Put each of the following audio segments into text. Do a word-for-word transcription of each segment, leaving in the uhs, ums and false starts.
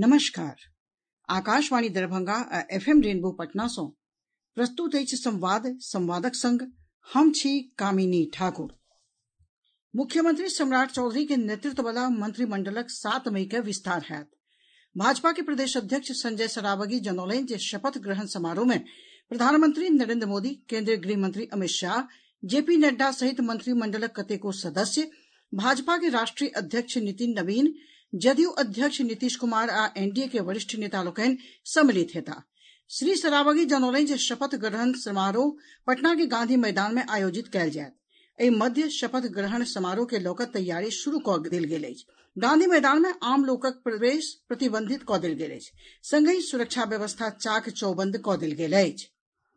नमस्कार। आकाशवाणी दरभंगा आ FM rainbow Patna सँ प्रस्तुत अछि संवाद संवादक संग हम छी कामिनी ठाकुर। मुख्यमंत्री सम्राट चौधरी के नेतृत्व वाला मंत्रिमंडलक सात मई के विस्तार हैत। भाजपा के प्रदेश अध्यक्ष संजय सरावगी जनौलनि जे शपथ ग्रहण समारोह में प्रधानमंत्री नरेंद्र मोदी, केंद्रीय गृह मंत्री अमित शाह, जेपी नड्डा सहित मंत्रिमंडलक कतेको सदस्य, भाजपा के राष्ट्रीय अध्यक्ष नितिन नवीन, जदयू अध्यक्ष नीतीश कुमार आ एनडीए के वरिष्ठ नेता लोकनि सम्मिलित हेताह। श्री सरावगी जनौलनि जे शपथ ग्रहण समारोह पटना के गांधी मैदान में आयोजित कयल जायत। एहि मध्य शपथ ग्रहण समारोह के लऽ कऽ तैयारी शुरू कऽ देल गेल अछि। गांधी मैदान में आम लोकक प्रवेश प्रतिबंधित कऽ देल गेल अछि, संगहि सुरक्षा व्यवस्था चाक चौबंद कऽ देल गेल अछि।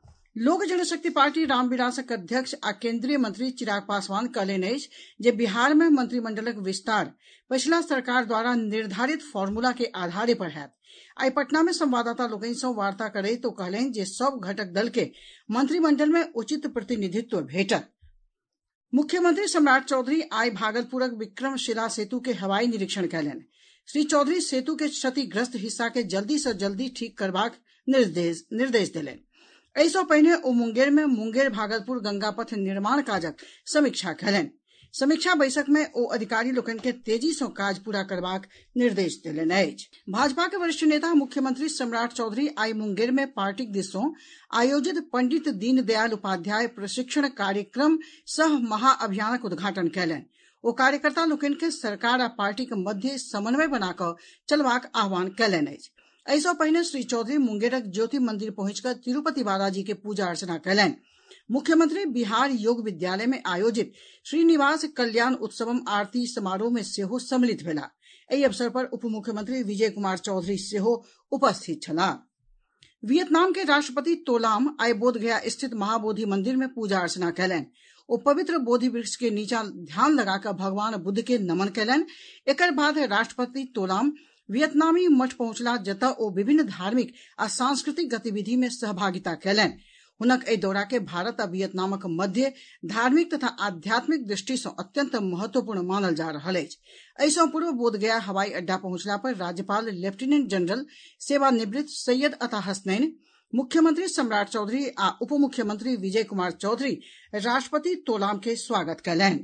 लोक जनशक्ति पार्टी रामविलासक अध्यक्ष आ केंद्रीय मंत्री चिराग पासवान कहलनि अछि जे बिहार में मंत्रिमंडलक विस्तार पछिला सरकार द्वारा निर्धारित फार्मूला के आधारे पर हैत। आइ पटना में संवाददाता लोकनि सँ वार्ता करैत ओ कहलनि जे सभ घटक दल के मंत्रिमंडल में उचित प्रतिनिधित्व भेटत। मुख्यमंत्री सम्राट चौधरी आइ भागलपुरक विक्रमशिला सेतु के हवाई निरीक्षण कयलनि। श्री चौधरी सेतु के क्षतिग्रस्त हिस्सा के जल्दी सँ जल्दी ठीक करबाक निर्देश निर्देश देलनि। एहि सँ पहिने ओ मुंगेर में मुंगेर भागलपुर गंगा पथ निर्माण काजक समीक्षा कयलनि। समीक्षा बैसक में ओ अधिकारी लोकनि के तेजी सँ काज पूरा करबाक निर्देश देलनि अछि। भाजपा के वरिष्ठ नेता मुख्यमंत्री सम्राट चौधरी आइ मुंगेर में पार्टीक दिस सँ आयोजित पंडित दीनदयाल उपाध्याय प्रशिक्षण कार्यक्रम सह महाअभियानक उद्घाटन कयलनि। ओ कार्यकर्ता लोकनि के सरकार आ पार्टीक मध्य समन्वय बना कऽ चलबाक आह्वान कयलनि अछि। एहि सँ पहिने श्री चौधरी मुंगेरक ज्योति मंदिर पहुंचि कऽ तिरुपति बालाजी के पूजा अर्चना कयलनि। मुख्यमंत्री बिहार योग विद्यालय में आयोजित श्रीनिवास कल्याण उत्सवम आरती समारोह में सेहो सम्मिलित भेलाह। एहि अवसर पर उप मुख्यमंत्री विजय कुमार चौधरी सेहो उपस्थित छलाह। वियतनाम के राष्ट्रपति तोलाम आइ बोधगया स्थित महाबोधि मंदिर में पूजा अर्चना कयलनि। ओ पवित्र बोधि वृक्ष के नीचा ध्यान लगाकर भगवान बुद्ध के नमन कयलनि। एकर बाद राष्ट्रपति तोलाम वियतनामी मठ पहुंचलाह, जतऽ ओ विभिन्न धार्मिक आ सांस्कृतिक गतिविधि में सहभागिता कयलनि। हुनक एहि दौरा के भारत आ वियतनामक मध्य धार्मिक तथा आध्यात्मिक दृष्टि सँ अत्यंत महत्वपूर्ण मानल जा रहल अछि। एहि सँ पूर्व बोधगया हवाई अड्डा पहुंचला पर राज्यपाल लेफ्टिनेंट जनरल सेवानिवृत्त सैयद अता हसनैन, मुख्यमंत्री सम्राट चौधरी आ उप मुख्यमंत्री विजय कुमार चौधरी राष्ट्रपति तोलाम के स्वागत कयलनि।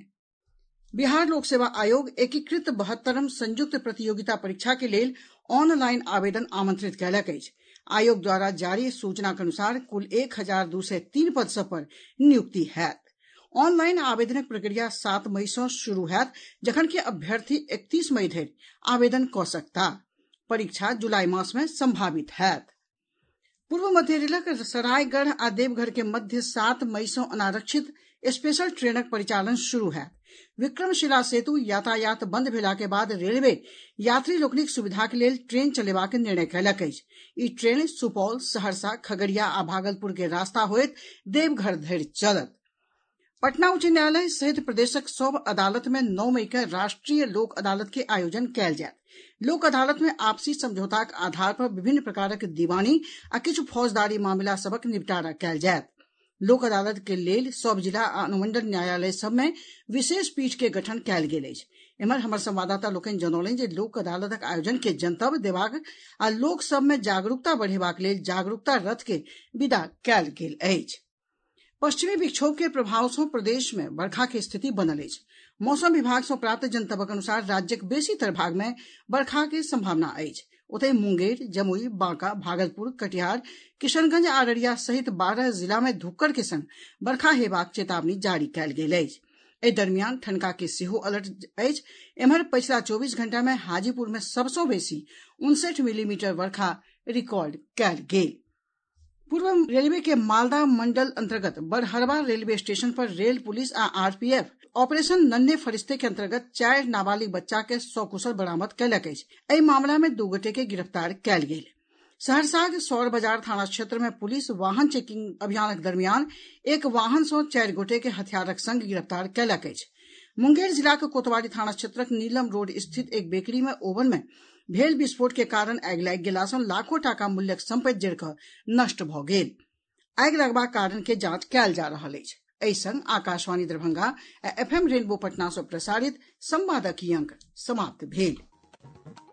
बिहार लोक सेवा आयोग एकीकृत बहत्तरम संयुक्त प्रतियोगिता परीक्षा के लेल ऑनलाइन आवेदन आमंत्रित कयलक अछि। आयोग द्वारा जारी सूचना के अनुसार कुल एक हजार दू सय तीन पद सभ पर नियुक्ति हैत। ऑनलाइन आवेदनक प्रक्रिया सात मई सँ शुरू हैत, जखन कि अभ्यर्थी इकतीस मई धरि आवेदन कऽ सकता। परीक्षा जुलाई मास में संभावित हैत। पूर्व मध्य रेलक सरायगढ़ आ देवघर के मध्य सात मई सँ अनारक्षित स्पेशल ट्रेनक परिचालन शुरू हैत। विक्रमशिला सेतु यातायात बंद भेला के बाद रेलवे यात्री लोकनिक सुविधा के लेल ट्रेन चलेबाक निर्णय कयलक अछि। ई ट्रेन सुपौल, सहरसा, खगड़िया आ भागलपुर के रास्ता होइत देवघर धरि चलत। पटना उच्च न्यायालय सहित प्रदेशक सभ अदालत में नौ मई के राष्ट्रीय लोक अदालत के आयोजन कयल जायत। लोक अदालत में आपसी समझौताक आधार पर विभिन्न प्रकारक दीवानी आ किछु फौजदारी मामिला सभक निपटारा कयल जायत। लोक अदालत के लेल सभ जिला आ अनुमंडल न्यायालय सभ में विशेष पीठ के गठन कयल गेल अछि। एम्हर हमर संवाददाता लोकनि जनौलनि जे लोक अदालतक आयोजन के जनतब देबाक आ लोक सभ में जागरूकता बढ़ेबाक लेल जागरूकता रथ के विदा कयल गेल अछि। पश्चिमी विक्षोभ के प्रभाव सँ प्रदेश में बरखा के स्थिति बनल अछि। मौसम विभाग सँ प्राप्त जनतबक अनुसार राज्यक बेसीतर भाग में बरखा के संभावना अछि। ओतहि मुंगेर, जमुई, बांका, भागलपुर, कटिहार, किशनगंज, अररिया सहित बारह जिला में धुक्कड़ के संग बरखा हेबाक चेतावनी जारी कयल गेल अछि। एहि दरमियान ठनका के सेहो अलर्ट अछि। एम्हर पछिला चौबीस घंटा में हाजीपुर में सबसँ बेसी उनसठि मिलीमीटर वर्षा रिकॉर्ड कयल गेल। पूर्व रेलवे के मालदा मंडल अंतर्गत बड़हरवा रेलवे स्टेशन पर रेल पुलिस आ आरपीएफ ऑपरेशन नन्हे फरिश्ते के अंतर्गत चारि नाबालिग बच्चा के सकुशल बरामद कयलक अछि। एहि मामला में दू गोटे के गिरफ्तार कयल गेल। सहरसाक सौर बाजार थाना क्षेत्र में पुलिस वाहन चेकिंग अभियानक दरमियान एक वाहन सँ चारि गोटे के हथियारक संग गिरफ्तार कयलक अछि। मुंगेर जिलाक कोतवाली थाना क्षेत्रक नीलम रोड स्थित एक बेकरी में ओवन में भेल विस्फोट के कारण आगि लागि गेला सँ लाखों टाका मूल्यक संपत्ति जरि कऽ नष्ट भऽ गेल। आगि लगबाक कारण के जांच कयल जा रहल अछि। एहि संग आकाशवाणी दरभंगा आ एफएम रेनबो पटना सँ प्रसारित संवादक ई अंक समाप्त भेल।